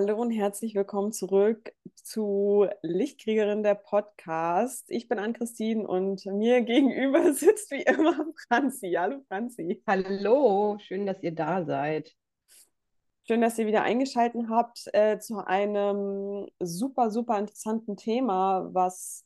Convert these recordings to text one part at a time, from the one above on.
Hallo und herzlich willkommen zurück zu Lichtkriegerin der Podcast. Ich bin Ann-Christine und mir gegenüber sitzt wie immer Franzi. Hallo Franzi. Hallo, schön, dass ihr da seid. Schön, dass ihr wieder eingeschaltet habt zu einem super, super interessanten Thema, was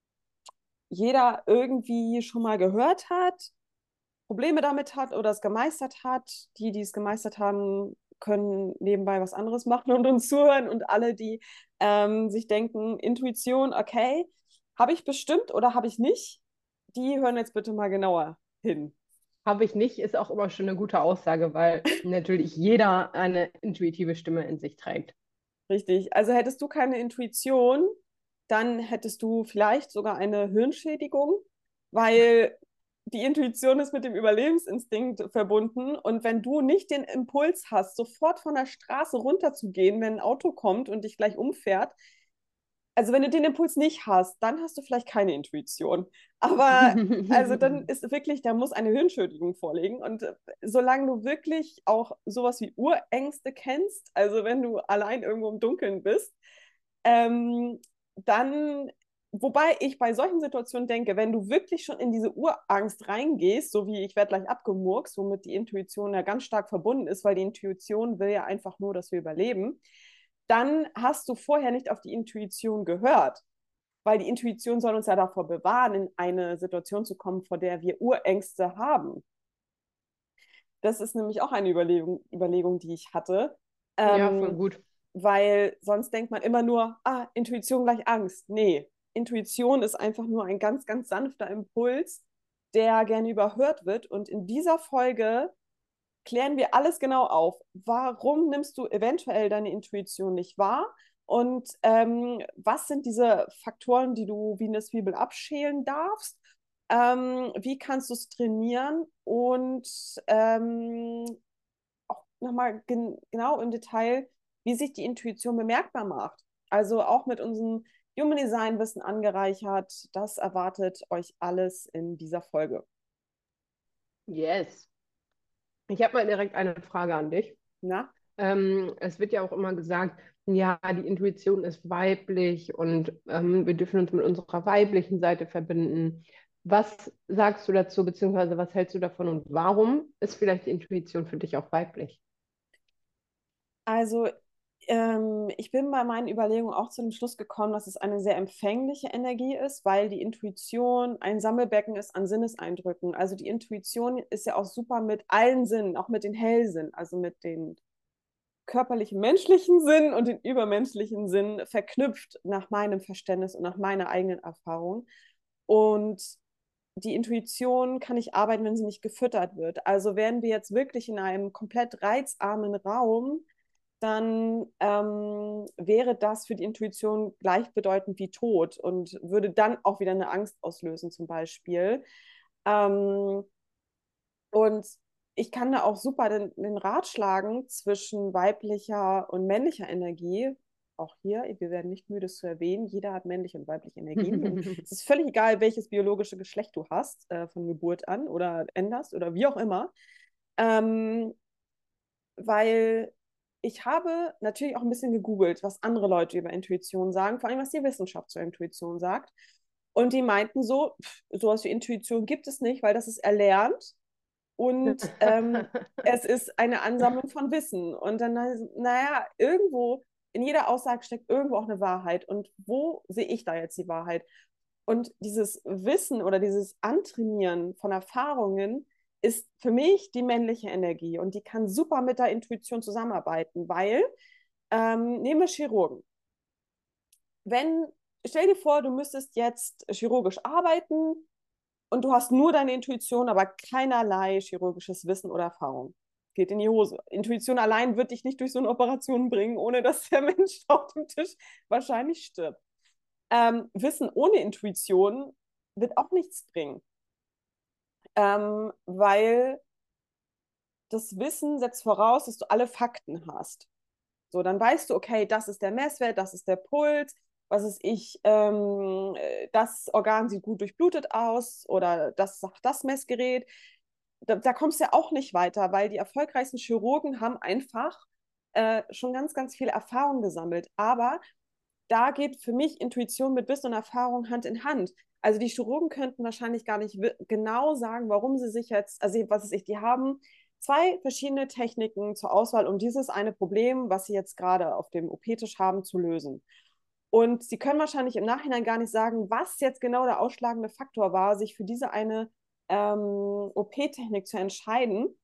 jeder irgendwie schon mal gehört hat, Probleme damit hat oder es gemeistert hat. Die es gemeistert haben, können nebenbei was anderes machen und uns zuhören. Und alle, die sich denken, Intuition, okay, habe ich bestimmt oder habe ich nicht, die hören jetzt bitte mal genauer hin. Habe ich nicht, ist auch immer schon eine gute Aussage, weil natürlich jeder eine intuitive Stimme in sich trägt. Richtig. Also hättest du keine Intuition, dann hättest du vielleicht sogar eine Hirnschädigung, weil die Intuition ist mit dem Überlebensinstinkt verbunden. Und wenn du nicht den Impuls hast, sofort von der Straße runterzugehen, wenn ein Auto kommt und dich gleich umfährt, also wenn du den Impuls nicht hast, dann hast du vielleicht keine Intuition. Aber also dann ist wirklich, da muss eine Hirnschädigung vorliegen. Und solange du wirklich auch sowas wie Urängste kennst, also wenn du allein irgendwo im Dunkeln bist, ähm, dann, wobei ich bei solchen Situationen denke, wenn du wirklich schon in diese Urangst reingehst, so wie ich werde gleich abgemurkst, womit die Intuition ja ganz stark verbunden ist, weil die Intuition will ja einfach nur, dass wir überleben, dann hast du vorher nicht auf die Intuition gehört. Weil die Intuition soll uns ja davor bewahren, in eine Situation zu kommen, vor der wir Urängste haben. Das ist nämlich auch eine Überlegung die ich hatte. Ja, voll Ähm, gut. weil sonst denkt man immer nur, Intuition gleich Angst. Nee, Intuition ist einfach nur ein ganz, ganz sanfter Impuls, der gerne überhört wird. Und in dieser Folge klären wir alles genau auf. Warum nimmst du eventuell deine Intuition nicht wahr? Und was sind diese Faktoren, die du wie eine Zwiebel abschälen darfst? Wie kannst du es trainieren? Und auch nochmal genau im Detail, wie sich die Intuition bemerkbar macht. Also auch mit unserem Human Design Wissen angereichert. Das erwartet euch alles in dieser Folge. Yes. Ich habe mal direkt eine Frage an dich. Na? Es wird ja auch immer gesagt, ja, die Intuition ist weiblich und wir dürfen uns mit unserer weiblichen Seite verbinden. Was sagst du dazu, beziehungsweise was hältst du davon und warum ist vielleicht die Intuition für dich auch weiblich? Also, ich bin bei meinen Überlegungen auch zu dem Schluss gekommen, dass es eine sehr empfängliche Energie ist, weil die Intuition ein Sammelbecken ist an Sinneseindrücken. Also die Intuition ist ja auch super mit allen Sinnen, auch mit den Hellsinnen, also mit den körperlichen menschlichen Sinn und den übermenschlichen Sinn verknüpft nach meinem Verständnis und nach meiner eigenen Erfahrung. Und die Intuition kann nicht arbeiten, wenn sie nicht gefüttert wird. Also wären wir jetzt wirklich in einem komplett reizarmen Raum, dann wäre das für die Intuition gleichbedeutend wie Tod und würde dann auch wieder eine Angst auslösen zum Beispiel. Ähm, und ich kann da auch super den Rat schlagen zwischen weiblicher und männlicher Energie. Auch hier, wir werden nicht müde es zu erwähnen, jeder hat männliche und weibliche Energien. Und es ist völlig egal, welches biologische Geschlecht du hast, von Geburt an oder änderst oder wie auch immer. Ähm, weil ich habe natürlich auch ein bisschen gegoogelt, was andere Leute über Intuition sagen, vor allem was die Wissenschaft zur Intuition sagt. Und die meinten so, sowas wie Intuition gibt es nicht, weil das ist erlernt und es ist eine Ansammlung von Wissen. Und dann, naja, irgendwo, in jeder Aussage steckt irgendwo auch eine Wahrheit. Und wo sehe ich da jetzt die Wahrheit? Und dieses Wissen oder dieses Antrainieren von Erfahrungen ist für mich die männliche Energie. Und die kann super mit der Intuition zusammenarbeiten, weil, nehmen wir Chirurgen. Wenn, stell dir vor, du müsstest jetzt chirurgisch arbeiten und du hast nur deine Intuition, aber keinerlei chirurgisches Wissen oder Erfahrung. Geht in die Hose. Intuition allein wird dich nicht durch so eine Operation bringen, ohne dass der Mensch auf dem Tisch wahrscheinlich stirbt. Wissen ohne Intuition wird auch nichts bringen, weil das Wissen setzt voraus, dass du alle Fakten hast. So, dann weißt du, okay, das ist der Messwert, das ist der Puls, was ist ich, das Organ sieht gut durchblutet aus oder das sagt das Messgerät. Da kommst du ja auch nicht weiter, weil die erfolgreichsten Chirurgen haben einfach schon ganz, ganz viel Erfahrung gesammelt. Aber da geht für mich Intuition mit Wissen und Erfahrung Hand in Hand. Also die Chirurgen könnten wahrscheinlich gar nicht genau sagen, warum sie sich jetzt, also was ist ich, die haben zwei verschiedene Techniken zur Auswahl, um dieses eine Problem, was sie jetzt gerade auf dem OP-Tisch haben, zu lösen. Und sie können wahrscheinlich im Nachhinein gar nicht sagen, was jetzt genau der ausschlagende Faktor war, sich für diese eine OP-Technik zu entscheiden.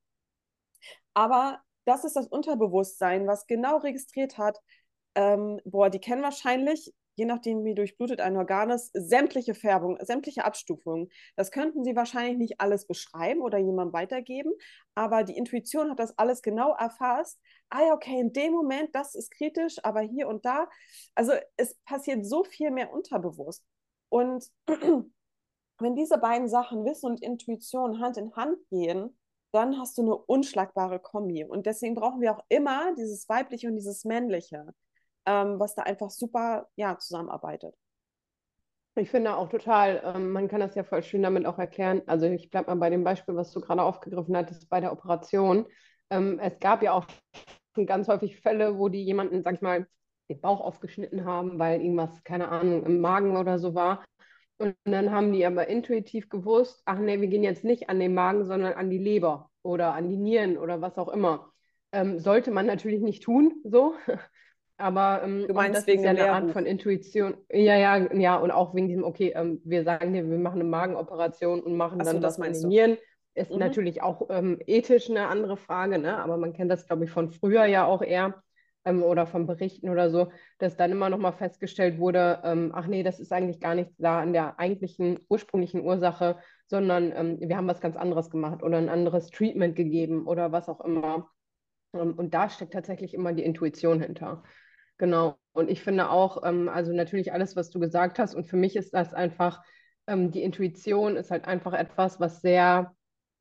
Aber das ist das Unterbewusstsein, was genau registriert hat, boah, die kennen wahrscheinlich, je nachdem wie durchblutet ein Organ ist, sämtliche Färbungen, sämtliche Abstufungen. Das könnten sie wahrscheinlich nicht alles beschreiben oder jemandem weitergeben, aber die Intuition hat das alles genau erfasst. Ah ja, okay, in dem Moment, das ist kritisch, aber hier und da. Also es passiert so viel mehr unterbewusst. Und wenn diese beiden Sachen, Wissen und Intuition, Hand in Hand gehen, dann hast du eine unschlagbare Kombi. Und deswegen brauchen wir auch immer dieses Weibliche und dieses Männliche, was da einfach super ja, zusammenarbeitet. Ich finde auch total, man kann das ja voll schön damit auch erklären. Also ich bleibe mal bei dem Beispiel, was du gerade aufgegriffen hattest bei der Operation. Es gab ja auch schon ganz häufig Fälle, wo die jemanden, sag ich mal, den Bauch aufgeschnitten haben, weil irgendwas, keine Ahnung, im Magen oder so war. Und dann haben die aber intuitiv gewusst, ach nee, wir gehen jetzt nicht an den Magen, sondern an die Leber oder an die Nieren oder was auch immer. Sollte man natürlich nicht tun, so. Aber Du auch meinst das ist wegen ja dem eine Art Lehrbuch. von Intuition. Ja, ja, ja, und auch wegen diesem, okay, wir sagen dir, wir machen eine Magenoperation und machen Achso, dann das was an meinst den du. Nieren. Ist Mhm. natürlich auch ethisch eine andere Frage, ne? Aber man kennt das, glaube ich, von früher ja auch eher oder von Berichten oder so, dass dann immer noch mal festgestellt wurde, ach nee, das ist eigentlich gar nicht da an der eigentlichen ursprünglichen Ursache, sondern wir haben was ganz anderes gemacht oder ein anderes Treatment gegeben oder was auch immer. Und da steckt tatsächlich immer die Intuition hinter. Genau. Und ich finde auch, also natürlich alles, was du gesagt hast, und für mich ist das einfach, die Intuition ist halt einfach etwas, was sehr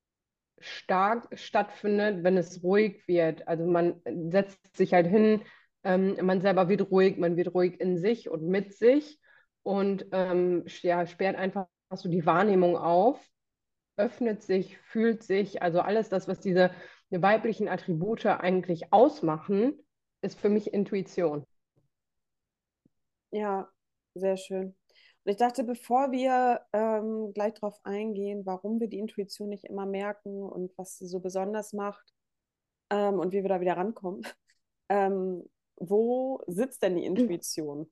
stark stattfindet, wenn es ruhig wird. Also man setzt sich halt hin, man selber wird ruhig in sich und mit sich und ja, sperrt einfach so die Wahrnehmung auf, öffnet sich, fühlt sich, also alles das, was diese weiblichen Attribute eigentlich ausmachen, ist für mich Intuition. Ja, sehr schön. Und ich dachte, bevor wir gleich darauf eingehen, warum wir die Intuition nicht immer merken und was sie so besonders macht und wie wir da wieder rankommen, ähm, wo sitzt denn die Intuition?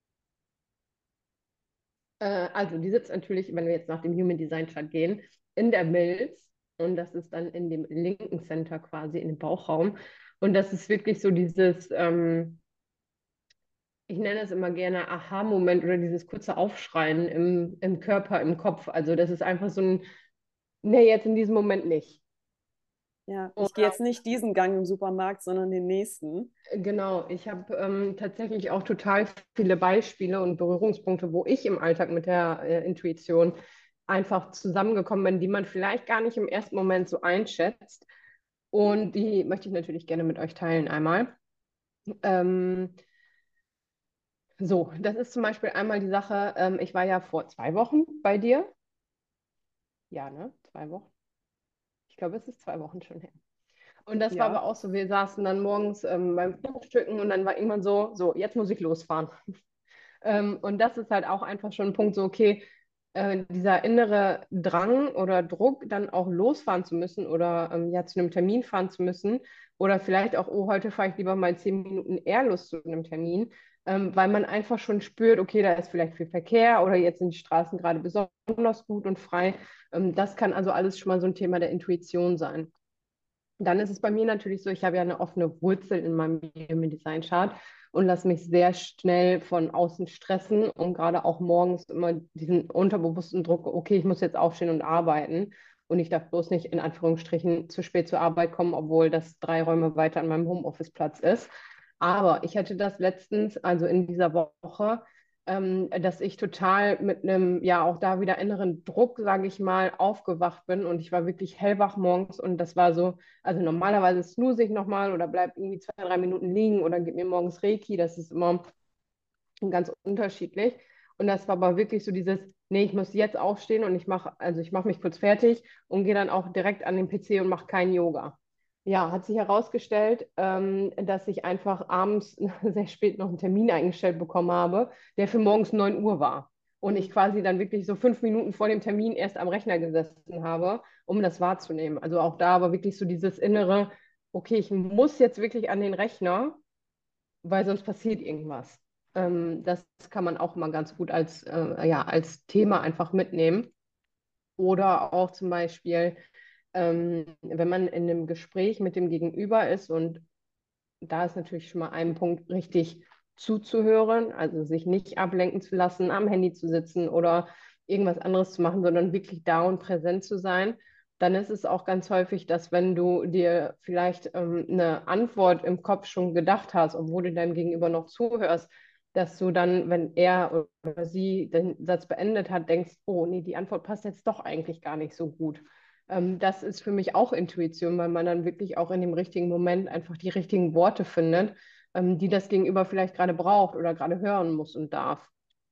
Also die sitzt natürlich, wenn wir jetzt nach dem Human Design Chart gehen, in der Milz und das ist dann in dem linken Center quasi, in dem Bauchraum. Und das ist wirklich so dieses, ich nenne es immer gerne Aha-Moment oder dieses kurze Aufschreien im Körper, im Kopf. Also das ist einfach so ein, nee, jetzt in diesem Moment nicht. Ja, ich gehe Oder jetzt nicht diesen Gang im Supermarkt, sondern den nächsten. genau, ich habe tatsächlich auch total viele Beispiele und Berührungspunkte, wo ich im Alltag mit der Intuition einfach zusammengekommen bin, die man vielleicht gar nicht im ersten Moment so einschätzt. Und die möchte ich natürlich gerne mit euch teilen einmal. Ähm, so, das ist zum Beispiel einmal die Sache, ich war ja vor 2 Wochen bei dir. Ja, ne? 2 Wochen. Ich glaube, es ist 2 Wochen schon her. Und das war aber Ja. auch so, wir saßen dann morgens beim Frühstücken und dann war irgendwann so, so, jetzt muss ich losfahren. Und das ist halt auch einfach schon ein Punkt, so, okay, dieser innere Drang oder Druck, dann auch losfahren zu müssen oder ja zu einem Termin fahren zu müssen oder vielleicht auch, oh, heute fahre ich lieber mal 10 Minuten eher los zu einem Termin, weil man einfach schon spürt, okay, da ist vielleicht viel Verkehr oder jetzt sind die Straßen gerade besonders gut und frei. Das kann also alles schon mal so ein Thema der Intuition sein. Dann ist es bei mir natürlich so, ich habe ja eine offene Wurzel in meinem Human Design Chart und lasse mich sehr schnell von außen stressen und gerade auch morgens immer diesen unterbewussten Druck, okay, ich muss jetzt aufstehen und arbeiten und ich darf bloß nicht in Anführungsstrichen zu spät zur Arbeit kommen, obwohl das 3 Räume weiter an meinem Homeoffice-Platz ist. Aber ich hatte das letztens, also in dieser Woche, dass ich total mit einem, ja, auch da wieder inneren Druck, sage ich mal, aufgewacht bin und ich war wirklich hellwach morgens und das war so, also normalerweise snooze ich nochmal oder bleib irgendwie 2, 3 Minuten liegen oder gib mir morgens Reiki. Das ist immer ganz unterschiedlich. Und das war aber wirklich so dieses, nee, ich muss jetzt aufstehen und ich mache mich kurz fertig und gehe dann auch direkt an den PC und mache kein Yoga. Ja, hat sich herausgestellt, dass ich einfach abends sehr spät noch einen Termin eingestellt bekommen habe, der für morgens 9 Uhr war. Und ich Mhm. quasi dann wirklich so 5 Minuten vor dem Termin erst am Rechner gesessen habe, um das wahrzunehmen. Also auch da war wirklich so dieses innere, okay, ich muss jetzt wirklich an den Rechner, weil sonst passiert irgendwas. Das kann man auch mal ganz gut ja, als Thema einfach mitnehmen. Oder auch zum Beispiel, wenn man in einem Gespräch mit dem Gegenüber ist, und da ist natürlich schon mal ein Punkt, richtig zuzuhören, also sich nicht ablenken zu lassen, am Handy zu sitzen oder irgendwas anderes zu machen, sondern wirklich da und präsent zu sein. Dann ist es auch ganz häufig, dass wenn du dir vielleicht eine Antwort im Kopf schon gedacht hast, obwohl du deinem Gegenüber noch zuhörst, dass du dann, wenn er oder sie den Satz beendet hat, denkst, oh nee, die Antwort passt jetzt doch eigentlich gar nicht so gut. Das ist für mich auch Intuition, weil man dann wirklich auch in dem richtigen Moment einfach die richtigen Worte findet, die das Gegenüber vielleicht gerade braucht oder gerade hören muss und darf.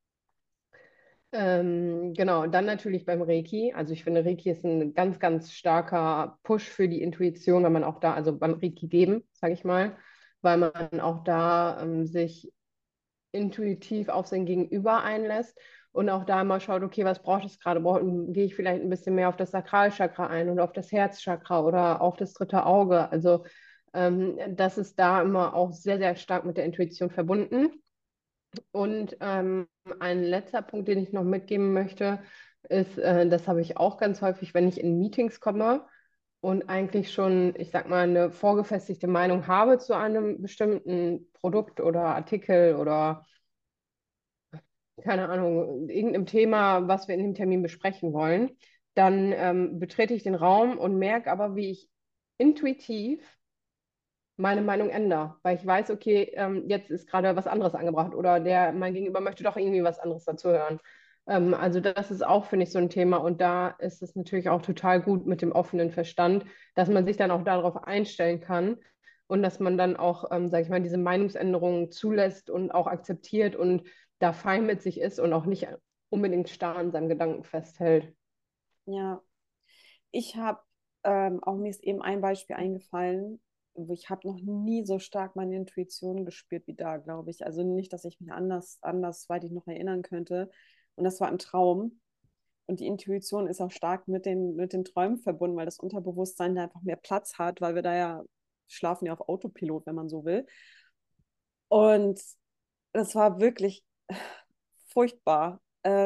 Genau, und dann natürlich beim Reiki. Also ich finde, Reiki ist ein ganz, ganz starker Push für die Intuition, wenn man auch da, also beim Reiki geben, sage ich mal, weil man auch da sich intuitiv auf sein Gegenüber einlässt und auch da mal schaut, okay, was braucht es gerade? Gehe ich vielleicht ein bisschen mehr auf das Sakralchakra ein oder auf das Herzchakra oder auf das dritte Auge? Also das ist da immer auch sehr, sehr stark mit der Intuition verbunden. Und ein letzter Punkt, den ich noch mitgeben möchte, ist, das habe ich auch ganz häufig, wenn ich in Meetings komme und eigentlich schon, ich sag mal, eine vorgefestigte Meinung habe zu einem bestimmten Produkt oder Artikel oder keine Ahnung, irgendeinem Thema, was wir in dem Termin besprechen wollen, dann betrete ich den Raum und merke aber, wie ich intuitiv meine Meinung ändere, weil ich weiß, okay, jetzt ist gerade was anderes angebracht oder mein Gegenüber möchte doch irgendwie was anderes dazu hören. Also das ist auch, finde ich, so ein Thema und da ist es natürlich auch total gut mit dem offenen Verstand, dass man sich dann auch darauf einstellen kann und dass man dann auch, sage ich mal, diese Meinungsänderungen zulässt und auch akzeptiert und da fein mit sich ist und auch nicht unbedingt starr an seinem Gedanken festhält. Ja, ich habe, auch mir ist eben ein Beispiel eingefallen, wo ich habe noch nie so stark meine Intuition gespürt wie da, glaube ich. Also nicht, dass ich mich weit ich noch erinnern könnte. Und das war im Traum. Und die Intuition ist auch stark mit den Träumen verbunden, weil das Unterbewusstsein da einfach mehr Platz hat, weil wir da ja schlafen ja auf Autopilot, wenn man so will. Und das war wirklich furchtbar.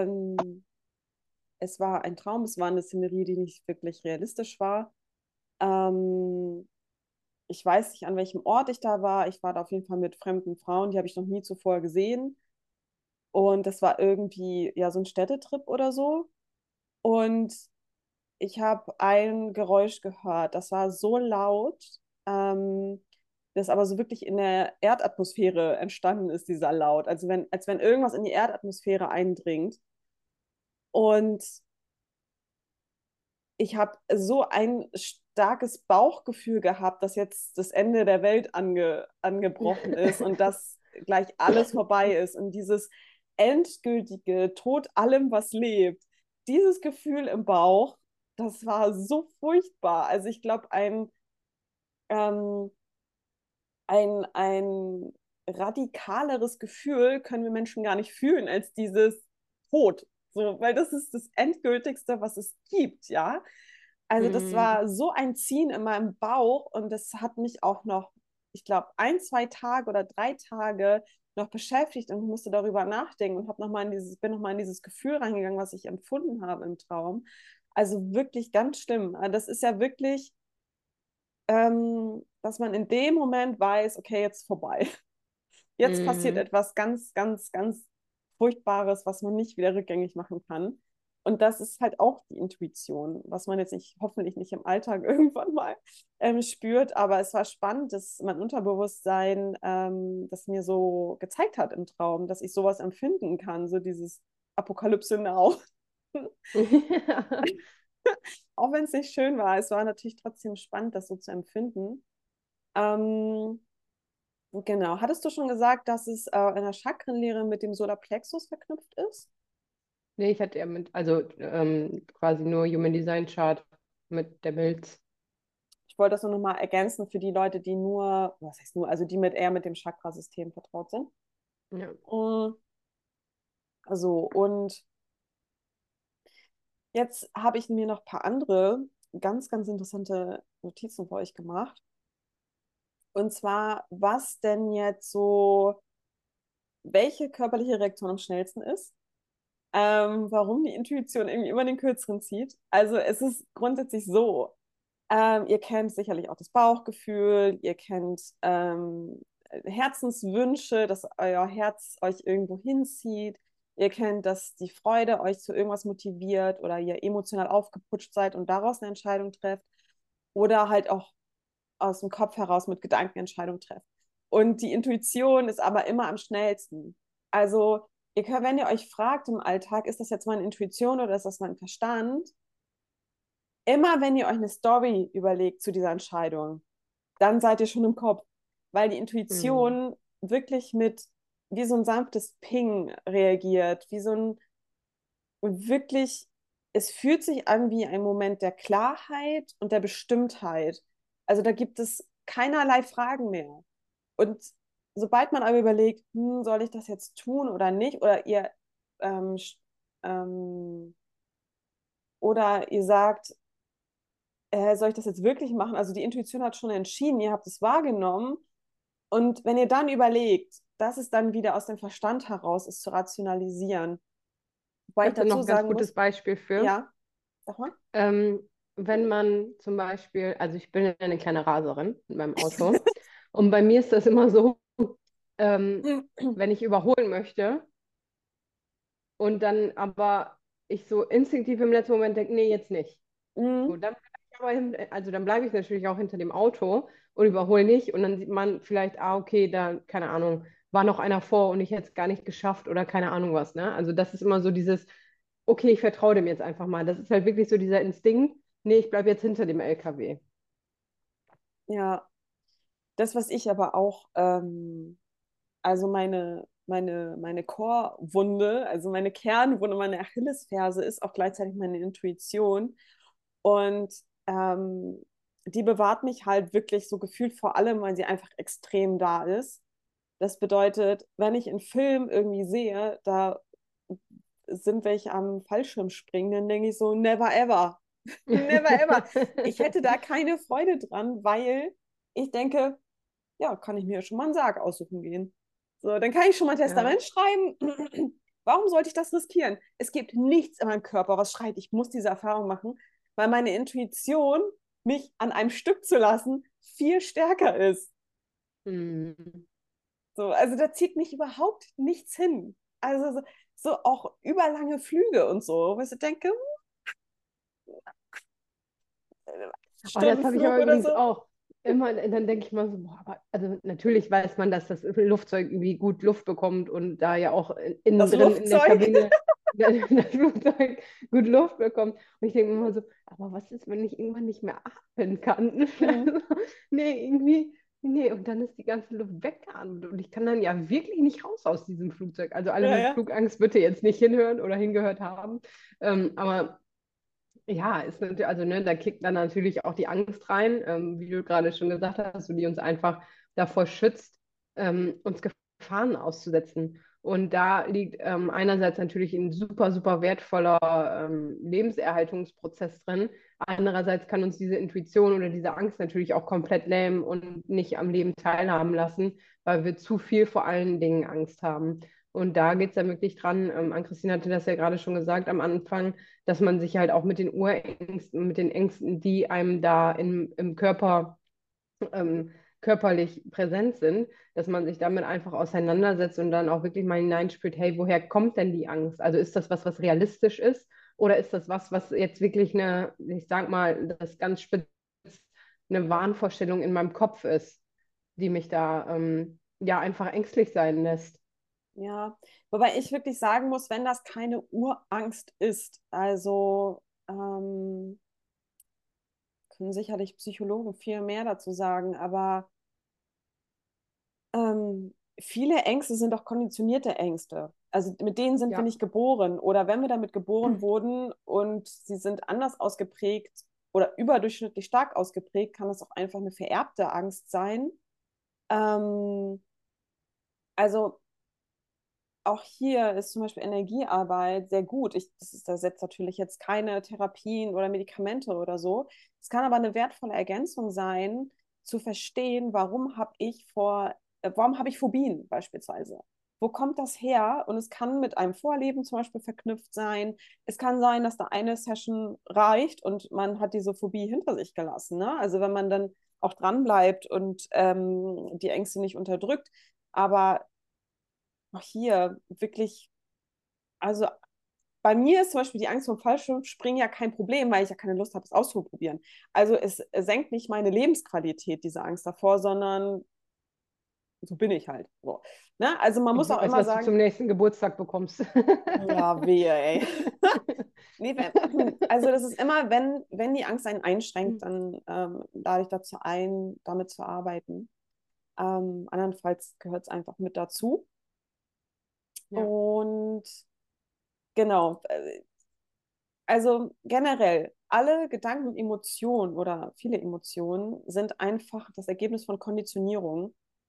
Es war ein Traum, es war eine Szenerie, die nicht wirklich realistisch war. Ähm, Ich weiß nicht, an welchem Ort ich da war. Ich war da auf jeden Fall mit fremden Frauen, die habe ich noch nie zuvor gesehen. Und das war irgendwie ja so ein Städtetrip oder so. Und ich habe ein Geräusch gehört, das war so laut, ähm, das aber so wirklich in der Erdatmosphäre entstanden ist, dieser Laut. Also als wenn irgendwas in die Erdatmosphäre eindringt. Und ich habe so ein starkes Bauchgefühl gehabt, dass jetzt das Ende der Welt angebrochen ist und dass gleich alles vorbei ist. Und dieses endgültige Tod allem, was lebt, dieses Gefühl im Bauch, das war so furchtbar. Also ich glaube, ähm, ein radikaleres Gefühl können wir Menschen gar nicht fühlen als dieses Tod. So, weil das ist das Endgültigste, was es gibt, ja. Also das Mm, war so ein Ziehen in meinem Bauch und das hat mich auch noch, ich glaube, ein, zwei Tage oder 3 Tage noch beschäftigt und ich musste darüber nachdenken und bin noch mal in dieses Gefühl reingegangen, was ich empfunden habe im Traum. Also wirklich ganz schlimm. Das ist ja wirklich, dass man in dem Moment weiß, okay, jetzt vorbei. Jetzt passiert mm. etwas ganz, ganz, ganz Furchtbares, was man nicht wieder rückgängig machen kann. Und das ist halt auch die Intuition, was man jetzt nicht, hoffentlich nicht im Alltag irgendwann mal spürt. Aber es war spannend, dass mein Unterbewusstsein das mir so gezeigt hat im Traum, dass ich sowas empfinden kann, so dieses Apokalypse Now. Auch wenn es nicht schön war, es war natürlich trotzdem spannend, das so zu empfinden. Ähm, Genau. Hattest du schon gesagt, dass es in der Chakrenlehre mit dem Solarplexus verknüpft ist? Nee, ich hatte ja also quasi nur Human Design Chart mit der Milz. Ich wollte das nur nochmal ergänzen für die Leute, die nur, was heißt nur, also die eher mit dem Chakrasystem vertraut sind. Ja. Mm, Also, und jetzt habe ich mir noch ein paar andere ganz, ganz interessante Notizen für euch gemacht. Und zwar, was denn jetzt so, welche körperliche Reaktion am schnellsten ist, warum die Intuition irgendwie immer den Kürzeren zieht. Also es ist grundsätzlich so, ihr kennt sicherlich auch das Bauchgefühl, ihr kennt Herzenswünsche, dass euer Herz euch irgendwo hinzieht. Ihr kennt, dass die Freude euch zu irgendwas motiviert oder ihr emotional aufgeputscht seid und daraus eine Entscheidung trefft. Oder halt auch aus dem Kopf heraus mit Gedanken Entscheidungen trefft. Und die Intuition ist aber immer am schnellsten. Also, wenn ihr euch fragt im Alltag, ist das jetzt meine Intuition oder ist das mein Verstand? Immer wenn ihr euch eine Story überlegt zu dieser Entscheidung, dann seid ihr schon im Kopf, weil die Mhm. Intuition wirklich mit wie so ein sanftes Ping reagiert, wie so ein wirklich, es fühlt sich an wie ein Moment der Klarheit und der Bestimmtheit. Also da gibt es keinerlei Fragen mehr. Und sobald man aber überlegt, soll ich das jetzt tun oder nicht, ähm, ähm, oder ihr sagt, soll ich das jetzt wirklich machen? Also die Intuition hat schon entschieden, ihr habt es wahrgenommen. Und wenn ihr dann überlegt, das ist dann wieder aus dem Verstand heraus, ist zu rationalisieren. Wobei ich Hast du noch dazu ein ganz sagen gutes muss, Beispiel für? ja, sag mal. Wenn man zum Beispiel, also ich bin ja eine kleine Raserin mit meinem Auto und bei mir ist das immer so, ähm, wenn ich überholen möchte und dann aber ich so instinktiv im letzten Moment denke, nee, jetzt nicht. So, Mhm. dann bleibe ich aber also dann bleibe ich natürlich auch hinter dem Auto und überhole nicht und dann sieht man vielleicht, ah, okay, da, keine Ahnung, war noch einer vor und ich hätte es gar nicht geschafft oder keine Ahnung was, ne? Also das ist immer so dieses, okay, ich vertraue dem jetzt einfach mal. Das ist halt wirklich so dieser Instinkt, nee, ich bleibe jetzt hinter dem LKW. Ja, das, was ich aber auch, also meine Core-Wunde, also meine Kernwunde, meine Achillesferse ist auch gleichzeitig meine Intuition. Und die bewahrt mich halt wirklich so gefühlt vor allem, weil sie einfach extrem da ist. Das bedeutet, wenn ich einen Film irgendwie sehe, da sind welche am Fallschirm springen, dann denke ich so, never ever. Never ever. Ich hätte da keine Freude dran, weil ich denke, ja, kann ich mir schon mal einen Sarg aussuchen gehen. So, dann kann ich schon mal ein Ja. Testament schreiben. Warum sollte ich das riskieren? Es gibt nichts in meinem Körper, was schreit, ich muss diese Erfahrung machen, weil meine Intuition, mich an einem Stück zu lassen, viel stärker ist. Hm. So, also da zieht mich überhaupt nichts hin. Also so auch überlange Flüge und so, wo ich so denke, Oh, das habe ich Stundenflug aber oder übrigens so. auch. Immer, dann denke ich mal so, boah, aber also natürlich weiß man, dass das Luftzeug irgendwie gut Luft bekommt und da ja auch innen Das drin in der Luftzeug. Kabine das Flugzeug gut Luft bekommt. Und ich denke mir immer so, aber was ist, wenn ich irgendwann nicht mehr atmen kann? Mhm. Nee, irgendwie, nee, und dann ist die ganze Luft weggeatmet und ich kann dann ja wirklich nicht raus aus diesem Flugzeug. Also alle Ja, mit ja. Flugangst bitte jetzt nicht hinhören oder hingehört haben. Aber ja, ist natürlich, also ne, da kickt dann natürlich auch die Angst rein, wie du gerade schon gesagt hast, die uns einfach davor schützt, uns Gefahren auszusetzen. Und da liegt einerseits natürlich ein super, super wertvoller Lebenserhaltungsprozess drin. Andererseits kann uns diese Intuition oder diese Angst natürlich auch komplett lähmen und nicht am Leben teilhaben lassen, weil wir zu viel vor allen Dingen Angst haben. Und da geht es dann wirklich dran, Ann-Christine hatte das ja gerade schon gesagt am Anfang, dass man sich halt auch mit den Urängsten, mit den Ängsten, die einem da im Körper ähm, körperlich präsent sind, dass man sich damit einfach auseinandersetzt und dann auch wirklich mal hineinspürt, hey, woher kommt denn die Angst? Also ist das was, was realistisch ist? Oder ist das was, was jetzt wirklich eine, ich sag mal, das ganz spitz, eine Wahnvorstellung in meinem Kopf ist, die mich da ja einfach ängstlich sein lässt? Ja, wobei ich wirklich sagen muss, wenn das keine Urangst ist, also können sicherlich Psychologen viel mehr dazu sagen, aber viele Ängste sind auch konditionierte Ängste. Also mit denen sind wir Ja. nicht geboren oder wenn wir damit geboren wurden und sie sind anders ausgeprägt oder überdurchschnittlich stark ausgeprägt, kann das auch einfach eine vererbte Angst sein. Ähm, also auch hier ist zum Beispiel Energiearbeit sehr gut. Das setzt natürlich jetzt keine Therapien oder Medikamente oder so. Es kann aber eine wertvolle Ergänzung sein, zu verstehen, warum habe ich Phobien beispielsweise? Wo kommt das her? Und es kann mit einem Vorleben zum Beispiel verknüpft sein. Es kann sein, dass da eine Session reicht und man hat diese Phobie hinter sich gelassen. Ne? Also wenn man dann auch dran bleibt und die Ängste nicht unterdrückt. Aber auch hier wirklich, also bei mir ist zum Beispiel die Angst vor Fallschirmspringen ja kein Problem, weil ich ja keine Lust habe, es auszuprobieren. Also es senkt nicht meine Lebensqualität, diese Angst davor, sondern so bin ich halt. So. Ne? Also man Ich muss auch weiß, immer was du sagen, zum nächsten Geburtstag bekommst. ja, wehe, ey. Nee, also das ist immer, wenn die Angst einen einschränkt, dann lade ich dazu ein, damit zu arbeiten. Andernfalls gehört es einfach mit dazu. Ja. Und genau, also generell, alle Gedanken und Emotionen oder viele Emotionen sind einfach das Ergebnis von Konditionierung.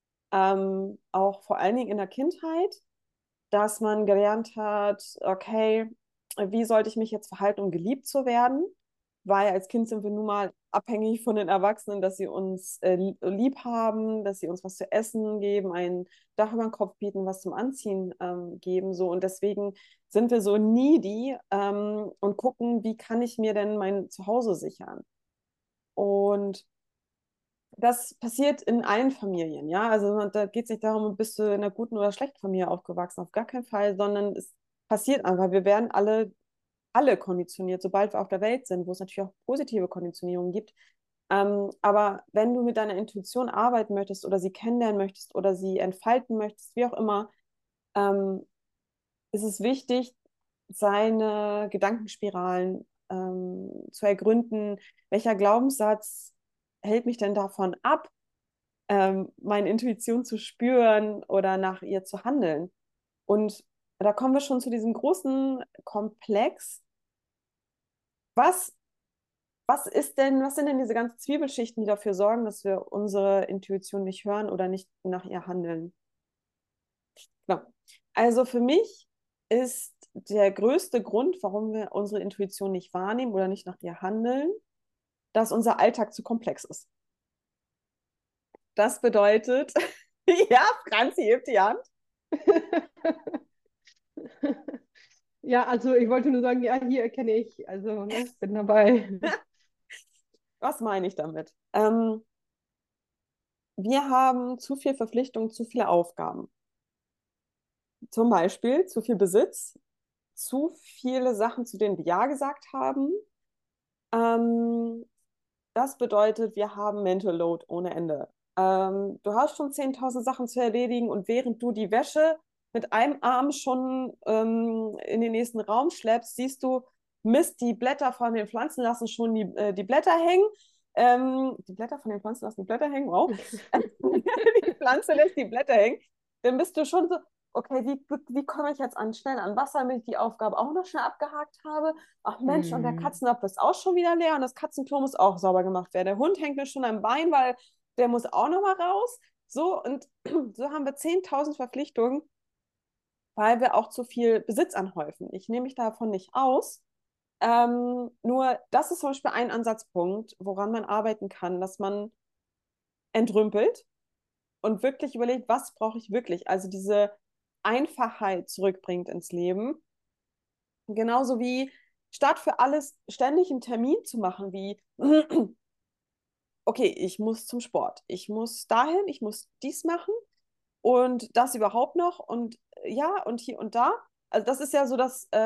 Auch vor allen Dingen in der Kindheit, dass man gelernt hat, okay, wie sollte ich mich jetzt verhalten, um geliebt zu werden? Weil als Kind sind wir nun mal abhängig von den Erwachsenen, dass sie uns lieb haben, dass sie uns was zu essen geben, ein Dach über den Kopf bieten, was zum Anziehen geben. So. Und deswegen sind wir so needy und gucken, wie kann ich mir denn mein Zuhause sichern? Und das passiert in allen Familien, ja. Also da geht es nicht darum, bist du in einer guten oder schlechten Familie aufgewachsen, auf gar keinen Fall, sondern es passiert einfach. Wir werden alle konditioniert, sobald wir auf der Welt sind, wo es natürlich auch positive Konditionierungen gibt. Aber wenn du mit deiner Intuition arbeiten möchtest oder sie kennenlernen möchtest oder sie entfalten möchtest, wie auch immer, ähm, ist es wichtig, seine Gedankenspiralen zu ergründen. Welcher Glaubenssatz hält mich denn davon ab, meine Intuition zu spüren oder nach ihr zu handeln? Und da kommen wir schon zu diesem großen Komplex. Was, was sind denn diese ganzen Zwiebelschichten, die dafür sorgen, dass wir unsere Intuition nicht hören oder nicht nach ihr handeln? Genau. Also für mich ist der größte Grund, warum wir unsere Intuition nicht wahrnehmen oder nicht nach ihr handeln, dass unser Alltag zu komplex ist. Das bedeutet, ja, Franzi hebt die Hand. Ja, also ich wollte nur sagen, ja, hier erkenne ich, also ne, bin dabei. Was meine ich damit? Wir haben zu viel Verpflichtung, zu viele Aufgaben. Zum Beispiel zu viel Besitz, zu viele Sachen, zu denen wir Ja gesagt haben. Ähm, Das bedeutet, wir haben Mental Load ohne Ende. Du hast schon 10.000 Sachen zu erledigen und während du die Wäsche mit einem Arm schon in den nächsten Raum schleppst, siehst du, Mist, die Blätter von den Pflanzen lassen schon die Blätter hängen. Die Blätter von den Pflanzen lassen die Blätter hängen, wow. Die Pflanze lässt die Blätter hängen. Dann bist du schon so, okay, wie komme ich jetzt schnell an Wasser, damit ich die Aufgabe auch noch schnell abgehakt habe? Ach Mensch, und der Hm. Katzennapf ist auch schon wieder leer und das Katzenklo muss auch sauber gemacht werden. Der Hund hängt mir schon am Bein, weil der muss auch noch mal raus. So, und so haben wir 10.000 Verpflichtungen, weil wir auch zu viel Besitz anhäufen. Ich nehme mich davon nicht aus. Nur das ist zum Beispiel ein Ansatzpunkt, woran man arbeiten kann, dass man entrümpelt und wirklich überlegt, was brauche ich wirklich? Also diese Einfachheit zurückbringt ins Leben. Genauso wie statt für alles ständig einen Termin zu machen, wie okay, ich muss zum Sport, ich muss dahin, ich muss dies machen und das überhaupt noch und ja und hier und da. Also das ist ja so